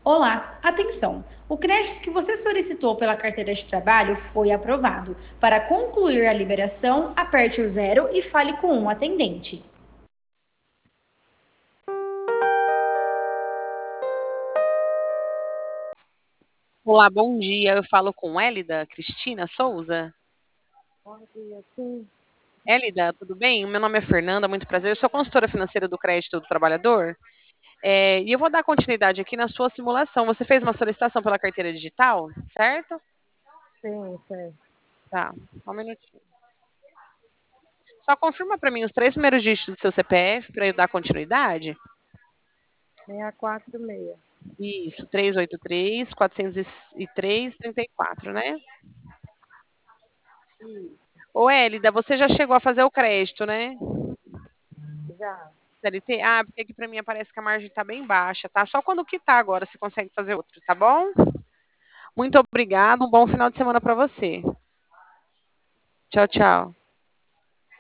Olá, atenção! O crédito que você solicitou pela carteira de trabalho foi aprovado. Para concluir a liberação, aperte o zero e fale com um atendente. Olá, bom dia. Eu falo com Hélida Cristina Souza. Bom dia, sim. Hélida, tudo bem? Meu nome é Fernanda, muito prazer. Eu sou consultora financeira do Crédito do Trabalhador. E eu vou dar continuidade aqui na sua simulação. Você fez uma solicitação pela carteira digital, certo? Sim, certo. Tá, só um minutinho. Só confirma para mim os três primeiros dígitos do seu CPF para eu dar continuidade. 646. Isso, 383 403 34, né? Isso, Ô, Hélida, você já chegou a fazer o crédito, né? já. CLT? Ah, porque aqui para mim aparece que a margem está bem baixa, tá? Só quando quitar agora você consegue fazer outro, tá bom? Muito obrigada, um bom final de semana para você. Tchau, tchau.